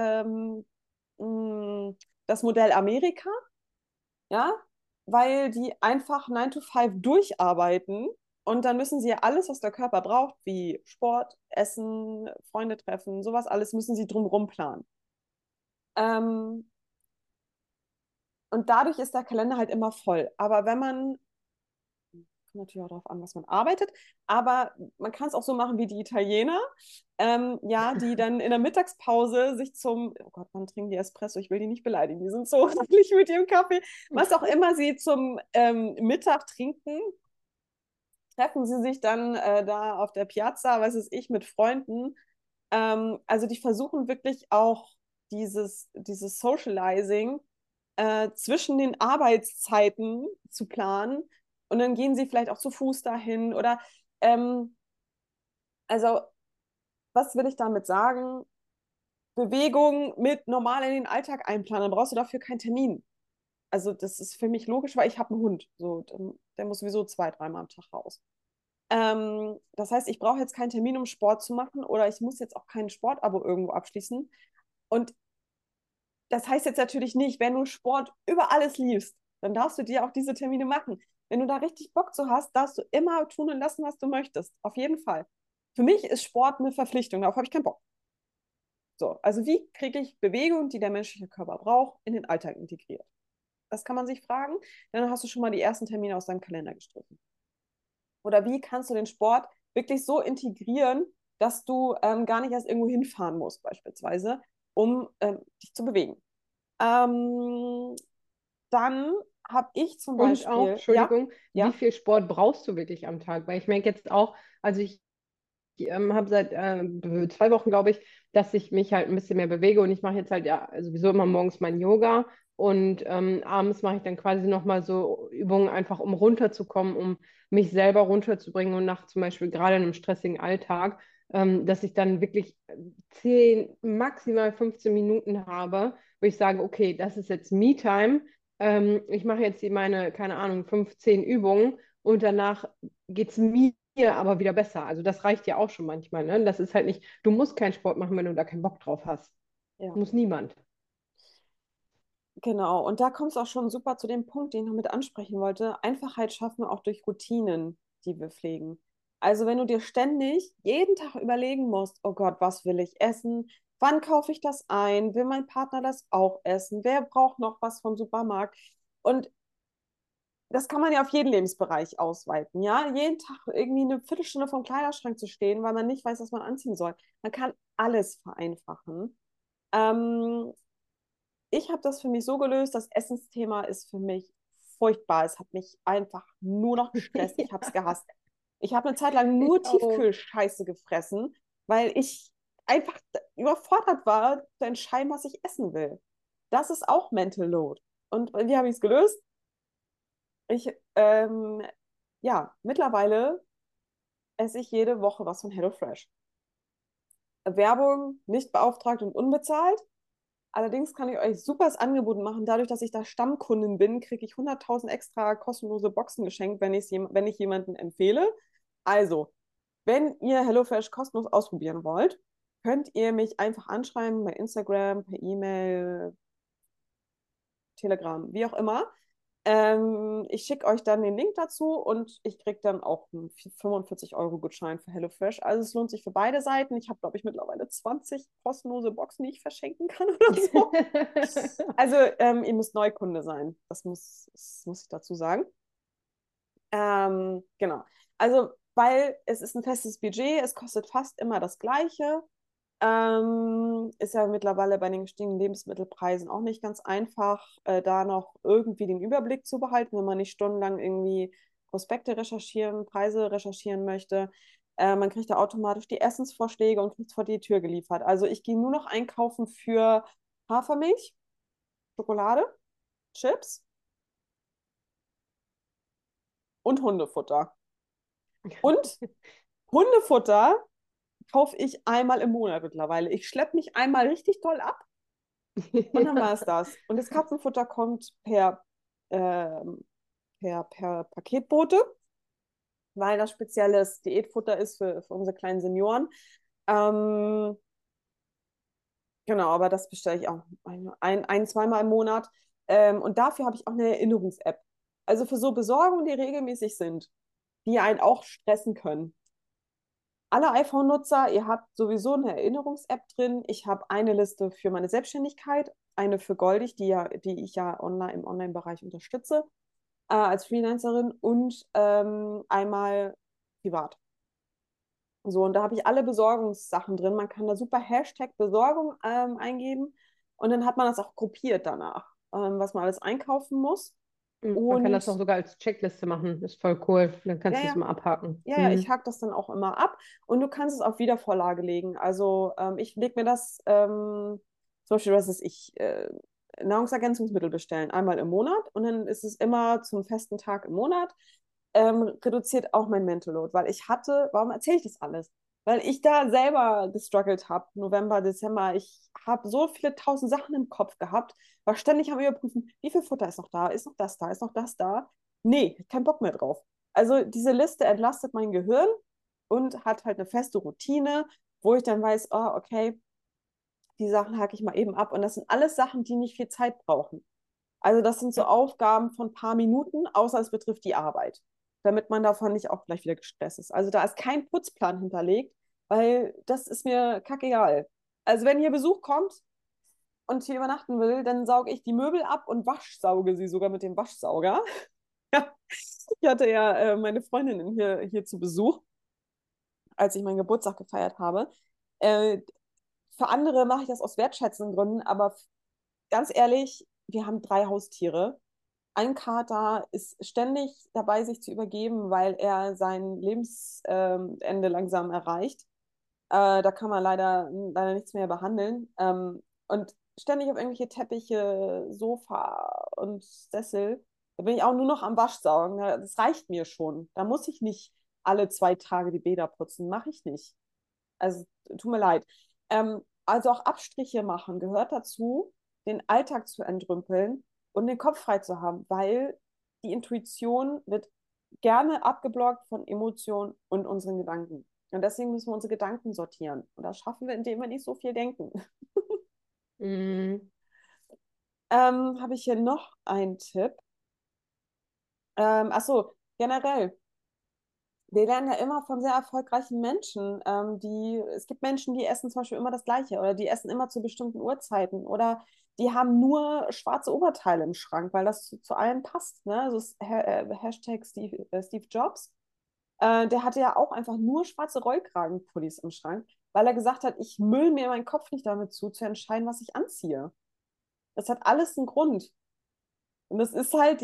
das Modell Amerika, ja, weil die einfach 9 to 5 durcharbeiten und dann müssen sie ja alles, was der Körper braucht, wie Sport, Essen, Freunde treffen, sowas alles müssen sie drumherum planen. Ähm, und dadurch ist der Kalender halt immer voll. Aber wenn man kommt natürlich auch darauf an, was man arbeitet. Aber man kann es auch so machen wie die Italiener, ja, die dann in der Mittagspause sich oh Gott, wann trinken die Espresso? Ich will die nicht beleidigen, die sind so ordentlich mit ihrem Kaffee. Was auch immer sie zum Mittag trinken, treffen sie sich dann da auf der Piazza, was weiß ich, mit Freunden. Also die versuchen wirklich auch dieses Socializing zwischen den Arbeitszeiten zu planen. Und dann gehen sie vielleicht auch zu Fuß dahin. Oder also, was will ich damit sagen? Bewegung mit normal in den Alltag einplanen, dann brauchst du dafür keinen Termin. Also, das ist für mich logisch, weil ich habe einen Hund. So, der muss sowieso 2, 3 Mal am Tag raus. Das heißt, ich brauche jetzt keinen Termin, um Sport zu machen, oder ich muss jetzt auch kein Sportabo irgendwo abschließen. Und das heißt jetzt natürlich nicht, wenn du Sport über alles liebst, dann darfst du dir auch diese Termine machen. Wenn du da richtig Bock zu hast, darfst du immer tun und lassen, was du möchtest. Auf jeden Fall. Für mich ist Sport eine Verpflichtung, darauf habe ich keinen Bock. So, also wie kriege ich Bewegung, die der menschliche Körper braucht, in den Alltag integriert? Das kann man sich fragen. Dann hast du schon mal die ersten Termine aus deinem Kalender gestrichen. Oder wie kannst du den Sport wirklich so integrieren, dass du gar nicht erst irgendwo hinfahren musst, beispielsweise, um dich zu bewegen. Ähm, Dann habe ich zum Und auch, Beispiel, ja, Entschuldigung, wie ja, viel Sport brauchst du wirklich am Tag? Weil ich merke jetzt auch, also ich habe seit 2 Wochen, glaube ich, dass ich mich halt ein bisschen mehr bewege und ich mache jetzt halt ja sowieso immer morgens mein Yoga und abends mache ich dann quasi nochmal so Übungen einfach, um runterzukommen, um mich selber runterzubringen und nach zum Beispiel gerade in einem stressigen Alltag, dass ich dann wirklich 10, maximal 15 Minuten habe, wo ich sage, okay, das ist jetzt Me-Time. Ich mache jetzt meine, keine Ahnung, 15 Übungen und danach geht es mir aber wieder besser. Also das reicht ja auch schon manchmal, ne? Das ist halt nicht, du musst keinen Sport machen, wenn du da keinen Bock drauf hast. ja, Muss niemand. genau. Und da kommst du auch schon super zu dem Punkt, den ich noch mit ansprechen wollte. Einfachheit schaffen wir auch durch Routinen, die wir pflegen. Also wenn du dir ständig jeden Tag überlegen musst, oh Gott, was will ich essen? Wann kaufe ich das ein? Will mein Partner das auch essen? Wer braucht noch was vom Supermarkt? Und das kann man ja auf jeden Lebensbereich ausweiten, ja. Jeden Tag irgendwie eine Viertelstunde vom Kleiderschrank zu stehen, weil man nicht weiß, was man anziehen soll. Man kann alles vereinfachen. Ähm, Ich habe das für mich so gelöst, das Essensthema ist für mich furchtbar. Es hat mich einfach nur noch gestresst. Ich habe es Ja, gehasst. Ich habe eine Zeit lang ich nur auch. Tiefkühlscheiße gefressen, weil ich einfach überfordert war, zu entscheiden, was ich essen will. Das ist auch Mental Load. Und wie habe ich es gelöst? Ich, ja, mittlerweile esse ich jede Woche was von HelloFresh. Werbung nicht beauftragt und unbezahlt. Allerdings kann ich euch super das Angebot machen. Dadurch, dass ich da Stammkundin bin, kriege ich 100.000 extra kostenlose Boxen geschenkt, wenn ich jemanden empfehle. Also, wenn ihr HelloFresh kostenlos ausprobieren wollt, könnt ihr mich einfach anschreiben bei Instagram, per E-Mail, Telegram, wie auch immer. Ich schicke euch dann den Link dazu und ich kriege dann auch einen 45-Euro-Gutschein für HelloFresh. Also es lohnt sich für beide Seiten. Ich habe, glaube ich, mittlerweile 20 kostenlose Boxen, die ich verschenken kann oder so. Also ihr müsst Neukunde sein. Das muss ich dazu sagen. Genau. Also, weil es ist ein festes Budget, es kostet fast immer das Gleiche. Ist ja mittlerweile bei den gestiegenen Lebensmittelpreisen auch nicht ganz einfach, da noch irgendwie den Überblick zu behalten, wenn man nicht stundenlang irgendwie Prospekte recherchieren, Preise recherchieren möchte. Man kriegt da automatisch die Essensvorschläge und kriegt vor die Tür geliefert. Also ich gehe nur noch einkaufen für Hafermilch, Schokolade, Chips und Hundefutter. Und Hundefutter kaufe ich einmal im Monat mittlerweile. Ich schleppe mich einmal richtig toll ab und dann war es Ja. das. Und das Katzenfutter kommt per Paketbote, weil das spezielles Diätfutter ist für unsere kleinen Senioren. Ähm, genau, aber das bestelle ich auch zweimal im Monat. Und dafür habe ich auch eine Erinnerungs-App. Also für so Besorgungen, die regelmäßig sind, die einen auch stressen können. Alle iPhone-Nutzer, ihr habt sowieso eine Erinnerungs-App drin. Ich habe eine Liste für meine Selbstständigkeit, eine für Goldig, die ich ja im Online-Bereich unterstütze. als Freelancerin und einmal privat. So, und da habe ich alle Besorgungssachen drin. Man kann da super Hashtag Besorgung eingeben und dann hat man das auch gruppiert danach, was man alles einkaufen muss. Man kann das auch Und sogar als Checkliste machen. Das ist voll cool. Dann ja, kannst du es ja, mal abhaken. ja, ich hake das dann auch immer ab und du kannst es auf Wiedervorlage legen. Also ich lege mir das, zum Beispiel, was ist ich, Nahrungsergänzungsmittel bestellen, einmal im Monat und dann ist es immer zum festen Tag im Monat, reduziert auch mein Mental Load, weil ich hatte, warum erzähle ich das alles? Weil ich da selber gestruggelt habe, November, Dezember. Ich habe so viele tausend Sachen im Kopf gehabt, war ständig am Überprüfen, wie viel Futter ist noch da, ist noch das da, ist noch das da. Nee, kein Bock mehr drauf. Also diese Liste entlastet mein Gehirn und hat halt eine feste Routine, wo ich dann weiß, oh, okay, die Sachen hake ich mal eben ab. Und das sind alles Sachen, die nicht viel Zeit brauchen. Also das sind so Ja. Aufgaben von ein paar Minuten, außer es betrifft die Arbeit, damit man davon nicht auch gleich wieder gestresst ist. Also da ist kein Putzplan hinterlegt, weil das ist mir kackegal. Also wenn hier Besuch kommt und hier übernachten will, dann sauge ich die Möbel ab und waschsauge sie sogar mit dem Waschsauger. Ja, ich hatte ja meine Freundinnen hier zu Besuch, als ich meinen Geburtstag gefeiert habe. Äh, für andere mache ich das aus wertschätzenden Gründen, aber ganz ehrlich, wir haben 3 Haustiere. Ein Kater ist ständig dabei, sich zu übergeben, weil er sein Lebensende langsam erreicht. Da kann man leider nichts mehr behandeln. Und ständig auf irgendwelche Teppiche, Sofa und Sessel. Da bin ich auch nur noch am Waschsaugen. Das reicht mir schon. Da muss ich nicht alle 2 Tage die Bäder putzen. Mache ich nicht. Also, tut mir leid. Also auch Abstriche machen gehört dazu, den Alltag zu entrümpeln und den Kopf frei zu haben, weil die Intuition wird gerne abgeblockt von Emotionen und unseren Gedanken. Und deswegen müssen wir unsere Gedanken sortieren. Und das schaffen wir, indem wir nicht so viel denken. Mm, Habe ich hier noch einen Tipp? Achso, generell. Wir lernen ja immer von sehr erfolgreichen Menschen. Es gibt Menschen, die essen zum Beispiel immer das Gleiche oder die essen immer zu bestimmten Uhrzeiten oder die haben nur schwarze Oberteile im Schrank, weil das zu allen passt. Ne? Also Hashtag Steve Jobs. Der hatte ja auch einfach nur schwarze Rollkragenpullis im Schrank, weil er gesagt hat, ich müll mir meinen Kopf nicht damit zu entscheiden, was ich anziehe. Das hat alles einen Grund. Und das ist halt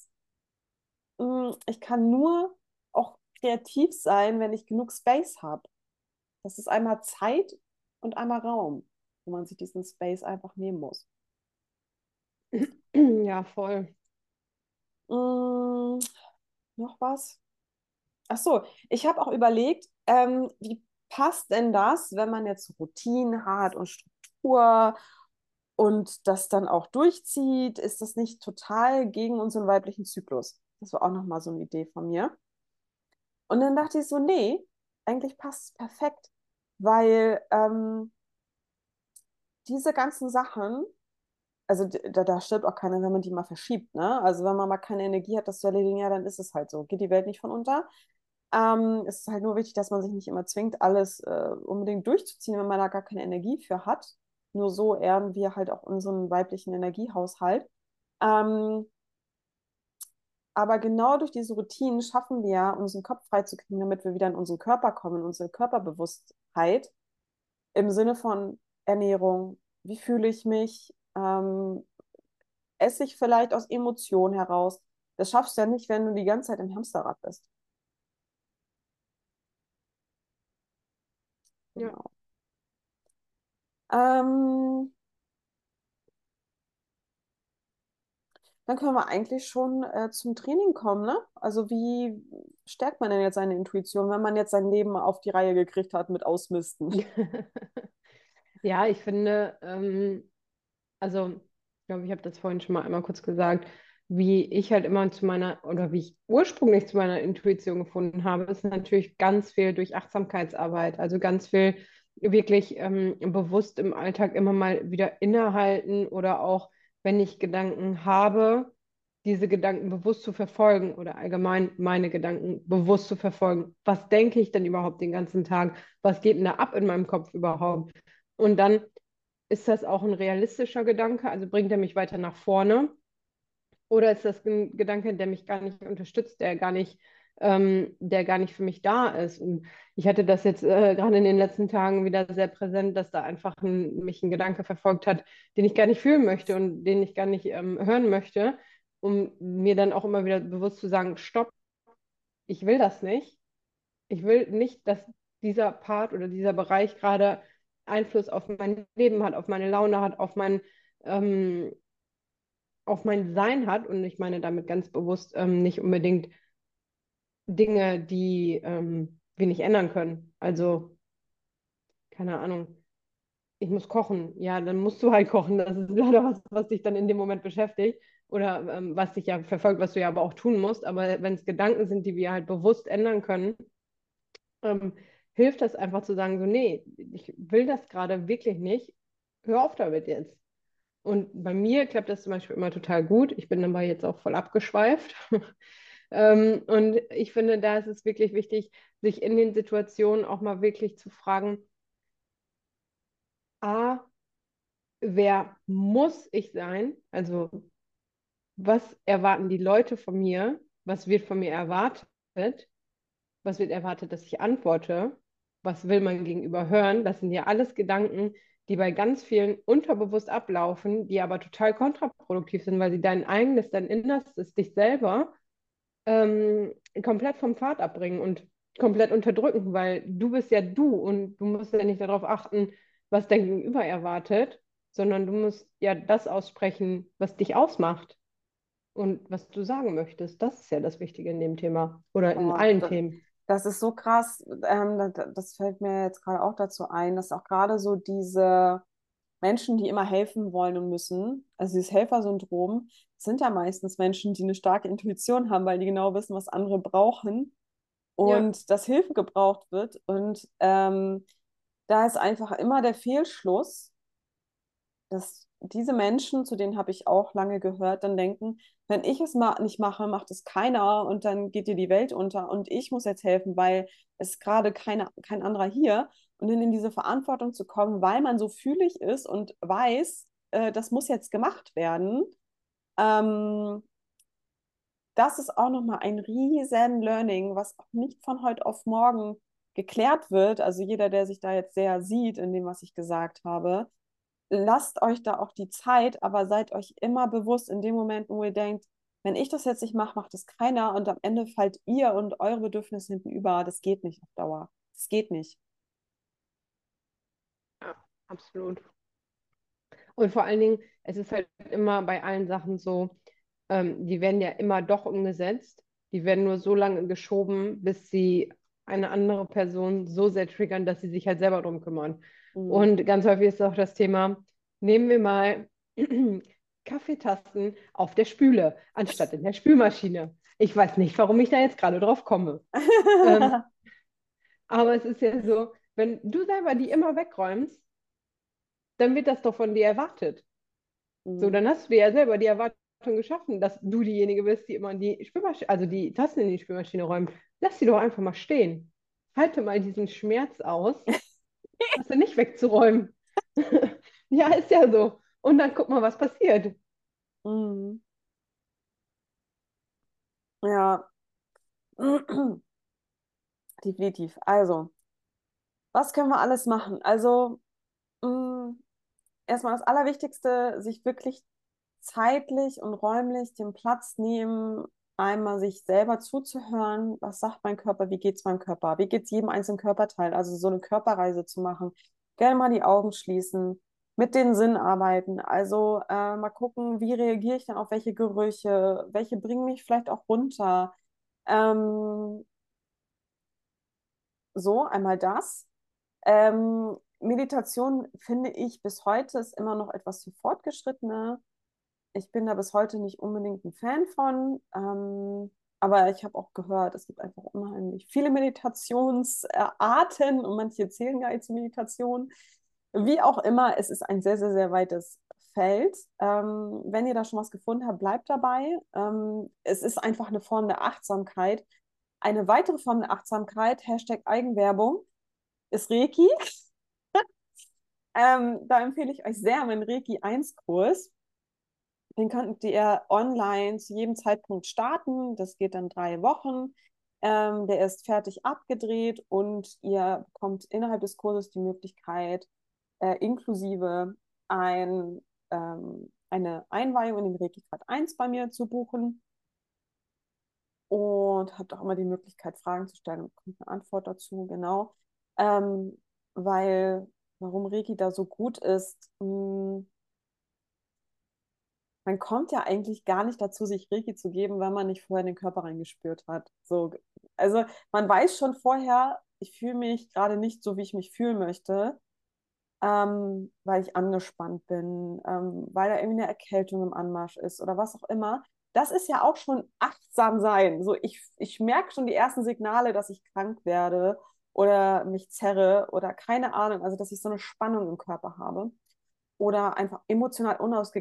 ich kann nur auch kreativ sein, wenn ich genug Space habe. Das ist einmal Zeit und einmal Raum, wo man sich diesen Space einfach nehmen muss. ja, voll. Mm, noch was? Ach so, ich habe auch überlegt, wie passt denn das, wenn man jetzt Routinen hat und Struktur und das dann auch durchzieht? Ist das nicht total gegen unseren weiblichen Zyklus? Das war auch nochmal so eine Idee von mir. Und dann dachte ich so, nee, eigentlich passt es perfekt, weil diese ganzen Sachen, also da stirbt auch keiner, wenn man die mal verschiebt, ne? Also wenn man mal keine Energie hat, das zu erledigen, ja, dann ist es halt so. Geht die Welt nicht von unter. Es ist halt nur wichtig, dass man sich nicht immer zwingt, alles unbedingt durchzuziehen, wenn man da gar keine Energie für hat. Nur so ehren wir halt auch unseren weiblichen Energiehaushalt. Ähm, aber genau durch diese Routinen schaffen wir ja, unseren Kopf freizukriegen, damit wir wieder in unseren Körper kommen, in unsere Körperbewusstheit im Sinne von Ernährung. Wie fühle ich mich? Esse ich vielleicht aus Emotionen heraus? Das schaffst du ja nicht, wenn du die ganze Zeit im Hamsterrad bist. Ja. Genau. Ähm, dann können wir eigentlich schon zum Training kommen, ne? Also wie stärkt man denn jetzt seine Intuition, wenn man jetzt sein Leben auf die Reihe gekriegt hat mit Ausmisten? Ja, ich finde, also, ich glaube, ich habe das vorhin schon mal einmal kurz gesagt, wie ich halt immer zu meiner, oder wie ich ursprünglich zu meiner Intuition gefunden habe, ist natürlich ganz viel durch Achtsamkeitsarbeit, also ganz viel wirklich bewusst im Alltag immer mal wieder innehalten oder auch, wenn ich Gedanken habe, diese Gedanken bewusst zu verfolgen oder allgemein meine Gedanken bewusst zu verfolgen. Was denke ich denn überhaupt den ganzen Tag? Was geht denn da ab in meinem Kopf überhaupt? Und dann ist das auch ein realistischer Gedanke, also bringt er mich weiter nach vorne. Oder ist das ein Gedanke, der mich gar nicht unterstützt, der gar nicht für mich da ist? Und ich hatte das jetzt gerade in den letzten Tagen wieder sehr präsent, dass da einfach mich ein Gedanke verfolgt hat, den ich gar nicht fühlen möchte und den ich gar nicht hören möchte, um mir dann auch immer wieder bewusst zu sagen, stopp, ich will das nicht. Ich will nicht, dass dieser Part oder dieser Bereich gerade Einfluss auf mein Leben hat, auf meine Laune hat, ähm, auf mein Sein hat. Und ich meine damit ganz bewusst nicht unbedingt Dinge, die wir nicht ändern können. Also, keine Ahnung, ich muss kochen. Ja, dann musst du halt kochen. Das ist leider was, was dich dann in dem Moment beschäftigt oder was dich ja verfolgt, was du ja aber auch tun musst. Aber wenn es Gedanken sind, die wir halt bewusst ändern können, ähm, hilft das einfach zu sagen, so, nee, ich will das gerade wirklich nicht. Hör auf damit jetzt. Und bei mir klappt das zum Beispiel immer total gut. Ich bin dabei jetzt auch voll abgeschweift. Und ich finde, da ist es wirklich wichtig, sich in den Situationen auch mal wirklich zu fragen, A, wer muss ich sein? Also, was erwarten die Leute von mir? Was wird von mir erwartet? Was wird erwartet, dass ich antworte? Was will mein Gegenüber hören? Das sind ja alles Gedanken, die bei ganz vielen unterbewusst ablaufen, die aber total kontraproduktiv sind, weil sie dein Innerstes, dich selber komplett vom Pfad abbringen und komplett unterdrücken, weil du bist ja du und du musst ja nicht darauf achten, was dein Gegenüber erwartet, sondern du musst ja das aussprechen, was dich ausmacht und was du sagen möchtest. Das ist ja das Wichtige in dem Thema oder in Oh, allen Themen. das ist so krass. Das fällt mir jetzt gerade auch dazu ein, dass auch gerade so diese Menschen, die immer helfen wollen und müssen, also dieses Helfersyndrom, sind ja meistens Menschen, die eine starke Intuition haben, weil die genau wissen, was andere brauchen Ja, und dass Hilfe gebraucht wird. Und da ist einfach immer der Fehlschluss, dass diese Menschen, zu denen habe ich auch lange gehört, dann denken, wenn ich es ma nicht mache, macht es keiner und dann geht dir die Welt unter und ich muss jetzt helfen, weil es gerade kein anderer hier. Und dann in diese Verantwortung zu kommen, weil man so fühlig ist und weiß, das muss jetzt gemacht werden, ähm, das ist auch nochmal ein riesen Learning, was auch nicht von heute auf morgen geklärt wird. Also jeder, der sich da jetzt sehr sieht in dem, was ich gesagt habe, lasst euch da auch die Zeit, aber seid euch immer bewusst in dem Moment, wo ihr denkt, wenn ich das jetzt nicht mache, macht es keiner und am Ende fallt ihr und eure Bedürfnisse hinten über. Das geht nicht auf Dauer. Das geht nicht. ja, absolut. Und vor allen Dingen, es ist halt immer bei allen Sachen so, die werden ja immer doch umgesetzt. Die werden nur so lange geschoben, bis sie eine andere Person so sehr triggern, dass sie sich halt selber drum kümmern. Mhm. Und ganz häufig ist auch das Thema, nehmen wir mal Kaffeetassen auf der Spüle, anstatt in der Spülmaschine. Ich weiß nicht, warum ich da jetzt gerade drauf komme. Ähm, aber es ist ja so, wenn du selber die immer wegräumst, dann wird das doch von dir erwartet. So, Mhm. dann hast du dir ja selber die Erwartung geschaffen, dass du diejenige bist, die immer die Spülmaschine, also die Tassen in die Spülmaschine räumt. Lass sie doch einfach mal stehen. Halte mal diesen Schmerz aus, das nicht wegzuräumen. Ja, ist ja so. Und dann guck mal, was passiert. Mhm. Ja, definitiv. Also, was können wir alles machen? Also, mh, erstmal das Allerwichtigste, sich wirklich zeitlich und räumlich den Platz nehmen, einmal sich selber zuzuhören, was sagt mein Körper, wie geht es meinem Körper, wie geht es jedem einzelnen Körperteil, also so eine Körperreise zu machen. Gerne mal die Augen schließen, mit den Sinnen arbeiten, also mal gucken, wie reagiere ich dann auf welche Gerüche, welche bringen mich vielleicht auch runter. Ähm, so, einmal das. Meditation finde ich bis heute ist immer noch etwas für Fortgeschrittene. Ich bin da bis heute nicht unbedingt ein Fan von, aber ich habe auch gehört, es gibt einfach unheimlich viele Meditationsarten und manche zählen gar nicht zur Meditation. Wie auch immer, es ist ein sehr, sehr, sehr weites Feld. Wenn ihr da schon was gefunden habt, bleibt dabei. Es ist einfach eine Form der Achtsamkeit. Eine weitere Form der Achtsamkeit, Hashtag Eigenwerbung, ist Reiki. Da empfehle ich euch sehr meinen Reiki 1 Kurs. Den könnt ihr online zu jedem Zeitpunkt starten. Das geht dann 3 Wochen. Der ist fertig abgedreht und ihr bekommt innerhalb des Kurses die Möglichkeit, inklusive eine Einweihung in den Reiki-Grad 1 bei mir zu buchen. Und habt auch immer die Möglichkeit, Fragen zu stellen und bekommt eine Antwort dazu, genau. Ähm, weil, warum Reiki da so gut ist, man kommt ja eigentlich gar nicht dazu, sich Reiki zu geben, wenn man nicht vorher in den Körper reingespürt hat. So, also man weiß schon vorher, ich fühle mich gerade nicht so, wie ich mich fühlen möchte, weil ich angespannt bin, weil da irgendwie eine Erkältung im Anmarsch ist oder was auch immer. Das ist ja auch schon achtsam sein. So, ich merke schon die ersten Signale, dass ich krank werde oder mich zerre oder keine Ahnung, also dass ich so eine Spannung im Körper habe oder einfach emotional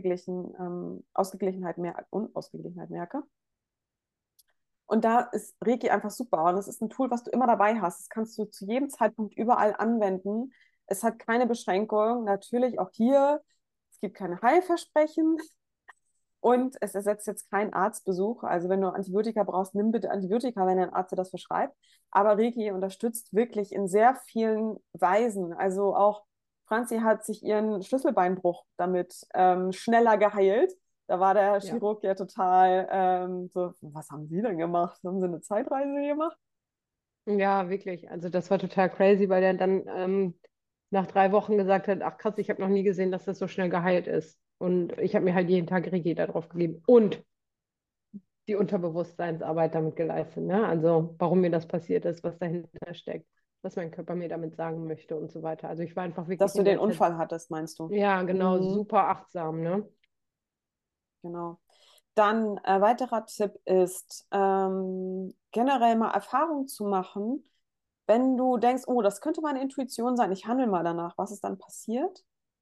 Unausgeglichenheit merke. Und da ist Reiki einfach super. Und es ist ein Tool, was du immer dabei hast. Das kannst du zu jedem Zeitpunkt überall anwenden. Es hat keine Beschränkung. Natürlich auch hier, es gibt keine Heilversprechen. Und es ersetzt jetzt keinen Arztbesuch. Also wenn du Antibiotika brauchst, nimm bitte Antibiotika, wenn dein Arzt dir das verschreibt. Aber Reiki unterstützt wirklich in sehr vielen Weisen. Also auch Franzi hat sich ihren Schlüsselbeinbruch damit schneller geheilt. Da war der Ja. Chirurg ja total so, was haben Sie denn gemacht? Haben Sie eine Zeitreise gemacht? Ja, wirklich. Also das war total crazy, weil er dann nach 3 Wochen gesagt hat, ach krass, ich habe noch nie gesehen, dass das so schnell geheilt ist. Und ich habe mir halt jeden Tag Reiki da drauf gegeben. Und die Unterbewusstseinsarbeit damit geleistet, ne? Also warum mir das passiert ist, was dahinter steckt, was mein Körper mir damit sagen möchte und so weiter. Also ich war einfach Dass wirklich du in den der Zeit, Unfall hattest, meinst du? ja, genau, Mhm, super achtsam, ne? genau. Dann weiterer Tipp ist, generell mal Erfahrung zu machen, wenn du denkst, oh, das könnte meine Intuition sein, ich handle mal danach, was ist dann passiert?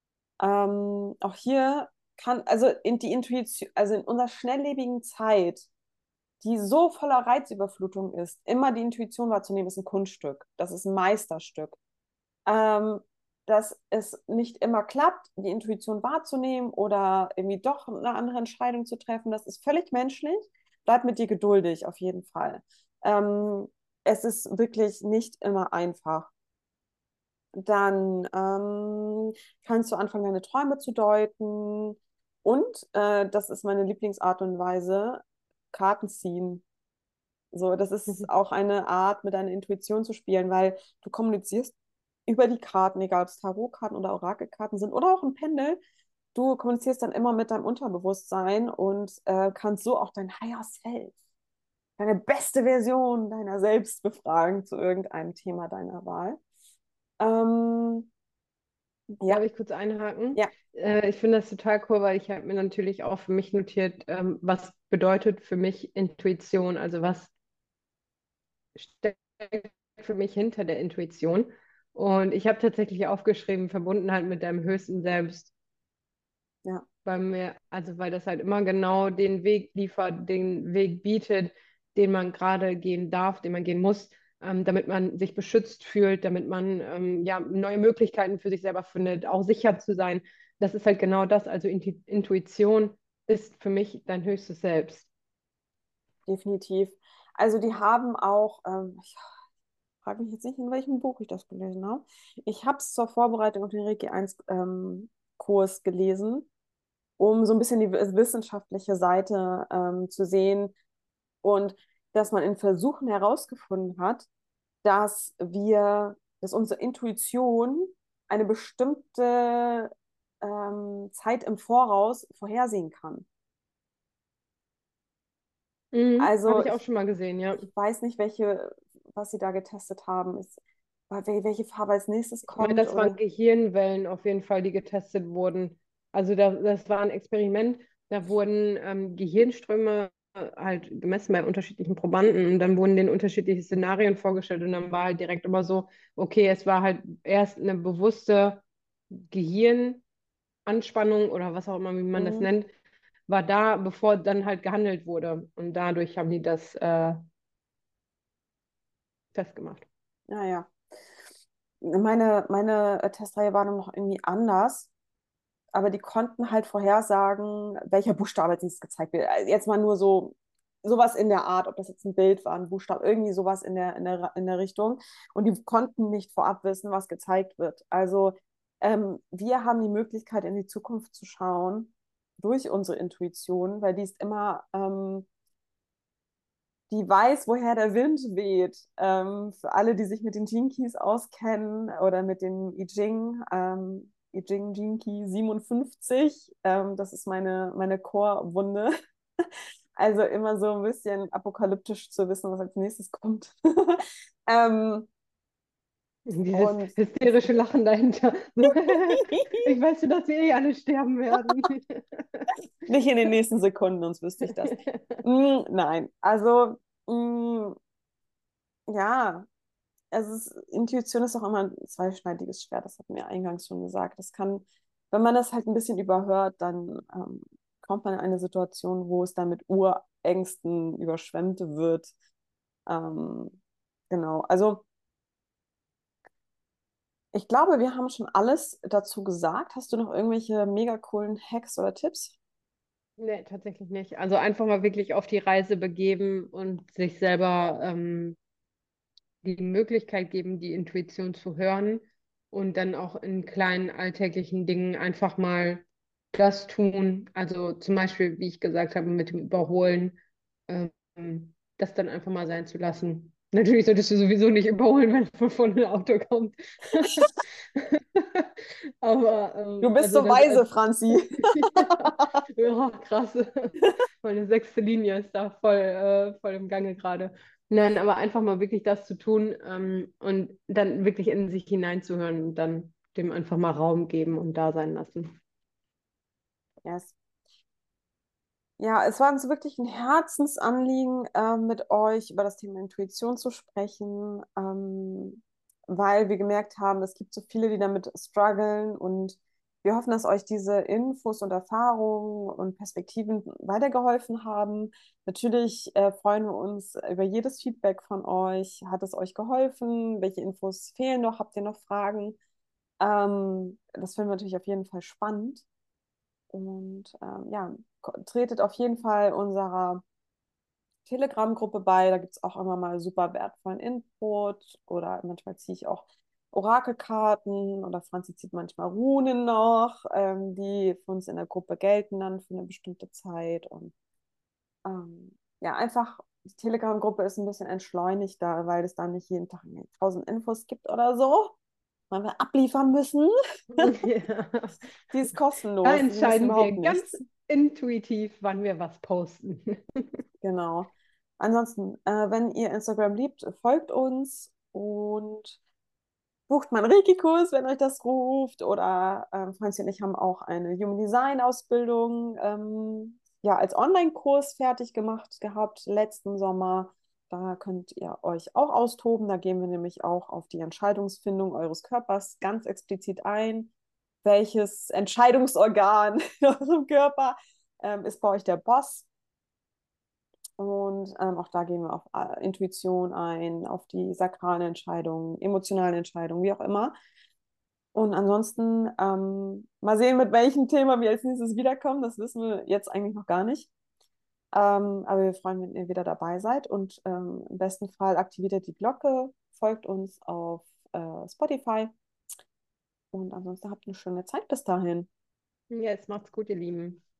Auch hier kann, also in die Intuition, also in unserer schnelllebigen Zeit, die so voller Reizüberflutung ist, immer die Intuition wahrzunehmen, ist ein Kunststück. Das ist ein Meisterstück. Ähm, dass es nicht immer klappt, die Intuition wahrzunehmen oder irgendwie doch eine andere Entscheidung zu treffen, das ist völlig menschlich. Bleib mit dir geduldig, auf jeden Fall. Ähm, Es ist wirklich nicht immer einfach. Dann kannst du anfangen, deine Träume zu deuten. Und das ist meine Lieblingsart und Weise, Karten ziehen. So, das ist auch eine Art, mit deiner Intuition zu spielen, weil du kommunizierst über die Karten, egal ob es Tarotkarten oder Orakelkarten sind oder auch ein Pendel. Du kommunizierst dann immer mit deinem Unterbewusstsein und kannst so auch dein Higher Self, deine beste Version deiner selbst befragen zu irgendeinem Thema deiner Wahl. Ähm, Darf ja, ich kurz einhaken? ja, Ich finde das total cool, weil ich habe mir natürlich auch für mich notiert, was bedeutet für mich Intuition, also was steckt für mich hinter der Intuition. Und ich habe tatsächlich aufgeschrieben, Verbundenheit mit deinem höchsten Selbst. ja. Bei mir, also weil das halt immer genau den Weg liefert, den Weg bietet, den man gerade gehen darf, den man gehen muss, damit man sich beschützt fühlt, damit man ja neue Möglichkeiten für sich selber findet, auch sicher zu sein. Das ist halt genau das. Also Intuition ist für mich dein höchstes Selbst. Definitiv. Also die haben auch, ich frage mich jetzt nicht, in welchem Buch ich das gelesen habe. Ich habe es zur Vorbereitung auf den Reiki 1 Kurs gelesen, um so ein bisschen die wissenschaftliche Seite zu sehen und dass man in Versuchen herausgefunden hat, dass unsere Intuition eine bestimmte Zeit im Voraus vorhersehen kann. Mhm. Habe Also ich auch schon mal gesehen, ja. ich weiß nicht, was sie da getestet haben, welche Farbe als nächstes Ich meine, kommt das waren oder. Gehirnwellen auf jeden Fall, die getestet wurden. Also das war ein Experiment, da wurden Gehirnströme halt gemessen bei unterschiedlichen Probanden und dann wurden denen unterschiedliche Szenarien vorgestellt und dann war halt direkt immer so, okay, es war halt erst eine bewusste Gehirnanspannung oder was auch immer, wie man das Mhm. nennt, war da, bevor dann halt gehandelt wurde und dadurch haben die das festgemacht. Naja, meine Testreihe war dann noch irgendwie anders. aber die konnten halt vorhersagen, welcher Buchstabe als nächstes gezeigt wird. Also jetzt mal nur so sowas in der Art, ob das jetzt ein Bild war, ein Buchstabe, irgendwie sowas in der Richtung. Und die konnten nicht vorab wissen, was gezeigt wird. Also wir haben die Möglichkeit, in die Zukunft zu schauen durch unsere Intuition, weil die ist immer, die weiß, woher der Wind weht. Für alle, die sich mit den Gene Keys auskennen oder mit dem I Ching Gene Key 57, das ist meine Core-Wunde. Also immer so ein bisschen apokalyptisch zu wissen, was als nächstes kommt. ähm, Dieses und hysterische Lachen dahinter. So, ich weiß schon, dass wir eh alle sterben werden. nicht in den nächsten Sekunden, sonst wüsste ich das. Nein, also ja, Intuition ist auch immer ein zweischneidiges Schwert, das hatten wir eingangs schon gesagt. Das kann, wenn man das halt ein bisschen überhört, dann kommt man in eine Situation, wo es dann mit Urängsten überschwemmt wird. Ähm, genau, also ich glaube, wir haben schon alles dazu gesagt. Hast du noch irgendwelche mega coolen Hacks oder Tipps? Nee, tatsächlich nicht. Also einfach mal wirklich auf die Reise begeben und sich selber die Möglichkeit geben, die Intuition zu hören und dann auch in kleinen alltäglichen Dingen einfach mal das tun. Also zum Beispiel, wie ich gesagt habe, mit dem Überholen, das dann einfach mal sein zu lassen. Natürlich solltest du sowieso nicht überholen, wenn von einem Auto kommt. Aber Du bist also so das, weise, Franzi. ja, krass. Meine sechste Linie ist da voll im Gange gerade. Nein, aber einfach mal wirklich das zu tun und dann wirklich in sich hineinzuhören und dann dem einfach mal Raum geben und da sein lassen. Yes. Ja, es war uns wirklich ein Herzensanliegen, mit euch über das Thema Intuition zu sprechen, weil wir gemerkt haben, es gibt so viele, die damit strugglen und wir hoffen, dass euch diese Infos und Erfahrungen und Perspektiven weitergeholfen haben. Natürlich freuen wir uns über jedes Feedback von euch. Hat es euch geholfen? Welche Infos fehlen noch? Habt ihr noch Fragen? Das finden wir natürlich auf jeden Fall spannend. Und ja, tretet auf jeden Fall unserer Telegram-Gruppe bei. Da gibt es auch immer mal super wertvollen Input oder manchmal ziehe ich auch Orakelkarten oder Franzi zieht manchmal Runen noch, die für uns in der Gruppe gelten dann für eine bestimmte Zeit. Und ja, einfach die Telegram-Gruppe ist ein bisschen entschleunigter, weil es dann nicht jeden Tag 1000 Infos gibt oder so, weil wir abliefern müssen. Ja. Die ist Da kostenlos, die müssen entscheiden überhaupt wir ganz nichts. intuitiv, wann wir was posten. Genau. Ansonsten, wenn ihr Instagram liebt, folgt uns und bucht mal einen Reiki-Kurs, wenn euch das ruft. Oder Franzi und ich haben auch eine Human Design-Ausbildung ja, als Online-Kurs fertig gemacht gehabt letzten Sommer. Da könnt ihr euch auch austoben. Da gehen wir nämlich auch auf die Entscheidungsfindung eures Körpers ganz explizit ein. Welches Entscheidungsorgan in eurem Körper ist bei euch der Boss? Und auch da gehen wir auf Intuition ein, auf die sakralen Entscheidungen, emotionalen Entscheidungen, wie auch immer. Und ansonsten mal sehen, mit welchem Thema wir als nächstes wiederkommen. Das wissen wir jetzt eigentlich noch gar nicht. Aber wir freuen, wenn ihr wieder dabei seid. Und im besten Fall aktiviert ihr die Glocke, folgt uns auf Spotify. Und ansonsten habt eine schöne Zeit bis dahin. Jetzt macht's gut, ihr Lieben.